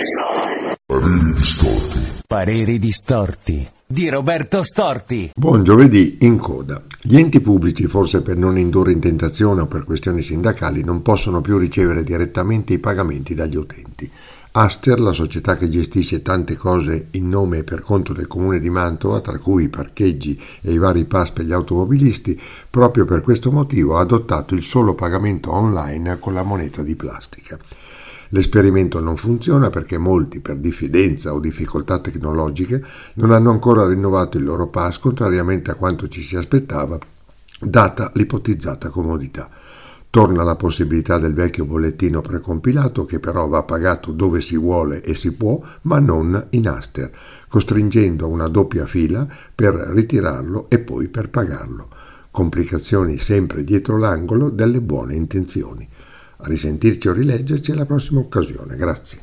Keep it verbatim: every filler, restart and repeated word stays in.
Pareri distorti. Pareri distorti di Roberto Storti. Buon giovedì in coda. Gli enti pubblici, forse per non indurre in tentazione o per questioni sindacali, non possono più ricevere direttamente i pagamenti dagli utenti. Aster, la società che gestisce tante cose in nome e per conto del comune di Mantova, tra cui i parcheggi e i vari pass per gli automobilisti, proprio per questo motivo ha adottato il solo pagamento online con la moneta di plastica. L'esperimento non funziona perché molti, per diffidenza o difficoltà tecnologiche, non hanno ancora rinnovato il loro pass, contrariamente a quanto ci si aspettava, data l'ipotizzata comodità. Torna la possibilità del vecchio bollettino precompilato, che però va pagato dove si vuole e si può, ma non in Aster, costringendo a una doppia fila per ritirarlo e poi per pagarlo. Complicazioni sempre dietro l'angolo delle buone intenzioni. A risentirci o rileggerci alla prossima occasione. Grazie.